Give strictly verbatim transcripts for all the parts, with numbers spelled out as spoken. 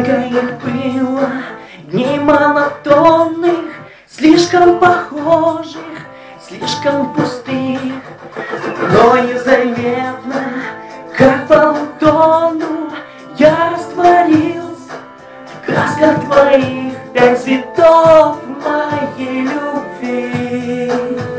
Сколько их было, дней монотонных, слишком похожих, слишком пустых, но незаметно, как по утону, я растворился в красках твоих, пять цветов моей любви.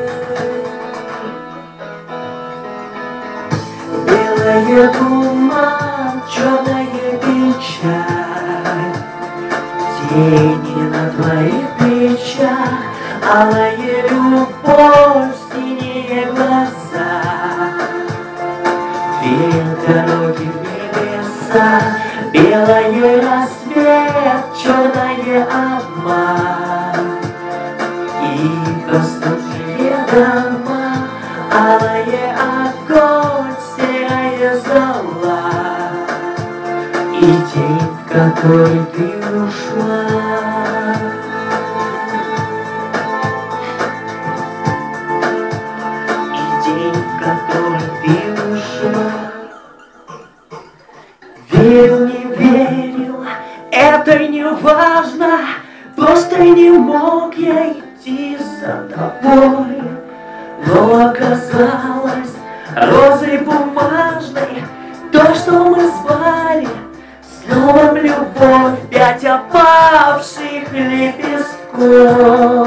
Белая туман, черная печаль, тени на твоих плечах, алая любовь, синие глаза, две дороги в небеса, белый рассвет, черная обман, и пастушьи дома, алая огонь, серая зола, и день, в который ты ушла. И день, в который ты ушла. Верил, не верил, это не важно, просто не мог я идти за тобой. Но оказалось розой бумажной то, что мы звали словом любовь, пять опавших лепестков.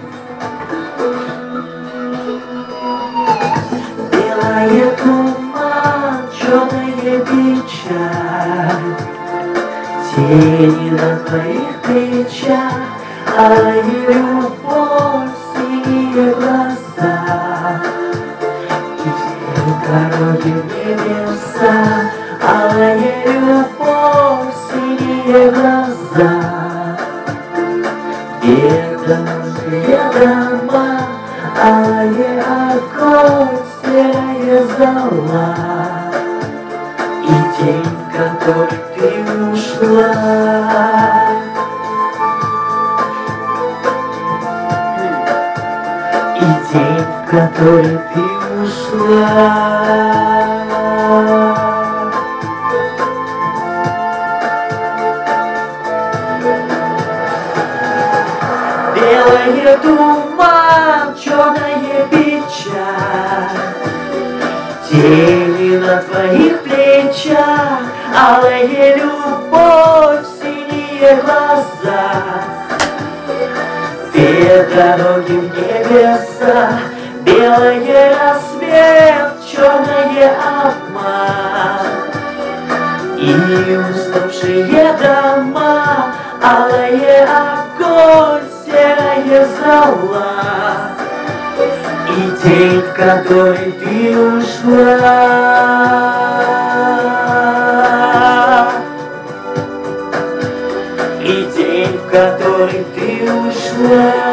Белая туман, черная печаль, тени на твоих плечах, алая любовь, синие глаза, и две дороги в небеса, алая любовь, синие глаза, бедные дома, алая огонь, серая зола, и день, в который ты ушла. И день, в который ты ушла. Белый туман, черная печаль, тени на твоих плечах, алая любовь, синие глаза, две дороги в небеса, белый рассвет, черный обман, и уставшие дома, алая огонь, серая зола, и день, в который ты ушла. И день, в который ты ушла.